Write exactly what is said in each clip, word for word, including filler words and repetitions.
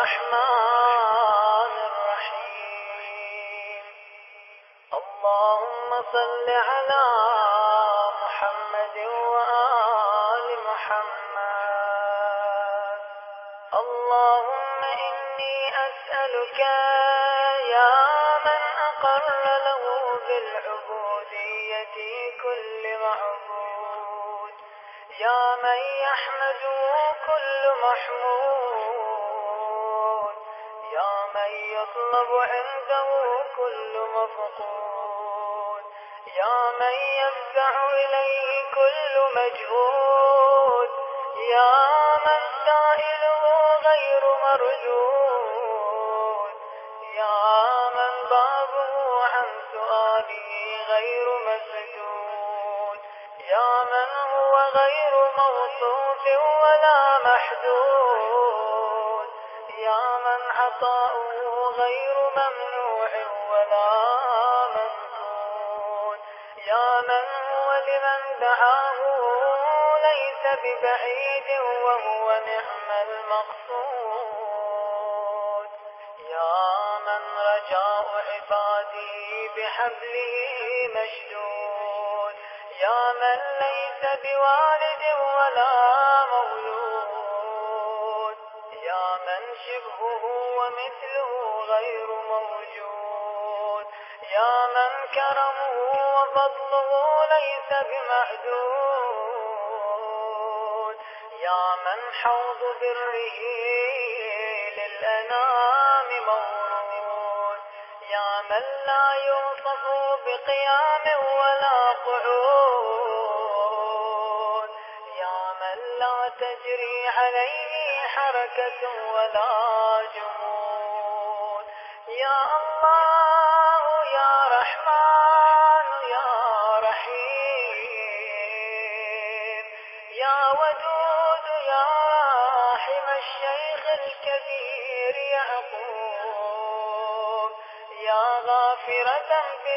رحمن الرحيم. اللهم صل على محمد وآل محمد. اللهم إني أسألك يا من أقر له بالعبودية كل معبود، يا من يحمده كل محمود، يا من يطلب عنده كل مفقود، يا من يفزع إليه كل مجهود، يا من سائله غير مردود، يا من بابه عن سؤاله غير مسدود، يا من هو غير موصوف ولا محدود، يا من عطاؤه غير ممنوع ولا منفود، يا من هو لمن دعاه ليس ببعيد وهو نعم المقصود، يا من رجاء عباده بحبله مشدود، يا من ليس بوالد ولا مولود، يا من شبهه ومثله غير موجود، يا من كرمه وفضله ليس بمعدود، يا من حوض بره للأنام مورود، يا من لا يوصف بقيام ولا قعود، يا من لا تجري عليه حركة ولا جمود، يا الله يا رحمن يا رحيم، يا ودود يا راحم الشيخ الكبير يعقوب، يا غافر ذنب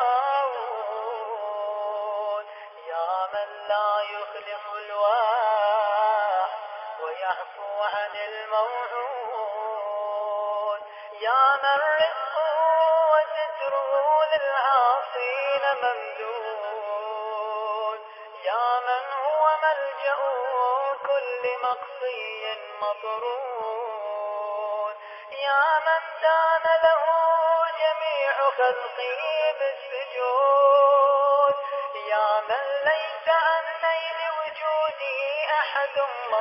داود، يا من لا يخلف الوعد ويعفو عن الموعود، يا من رزقه وستره للعاصين ممدود، يا من هو ملجأ كل مقصي مطرود، يا من دان له جميع خلقه بالسجود، يا من ليس عن نيل وجوده أحد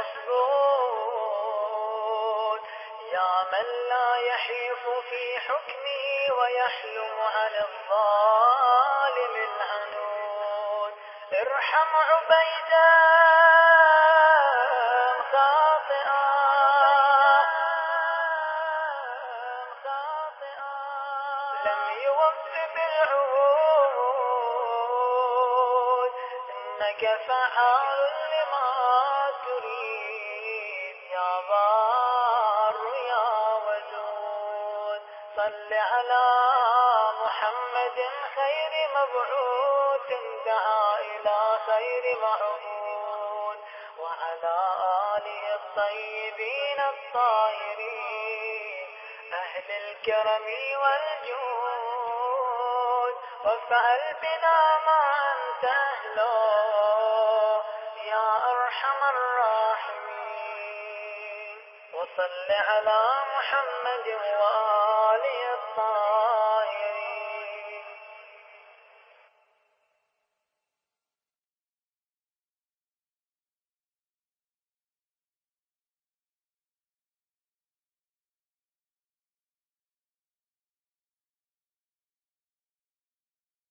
مصدود، يا من لا يحيف في حكمه ويحلم عن الظالم العنود، ارحم عبيدا خاطئا لم يوف بالعهود، إنك فعال لما تريد يا بار يا ودود. صل على محمد خير مبعوث دعا إلى خير معبود، وعلى آله الطيبين الطاهرين أهل الكرم والجود، وافعل بنا ما أنت أهله يا أرحم الراحمين. وصل على محمد وآله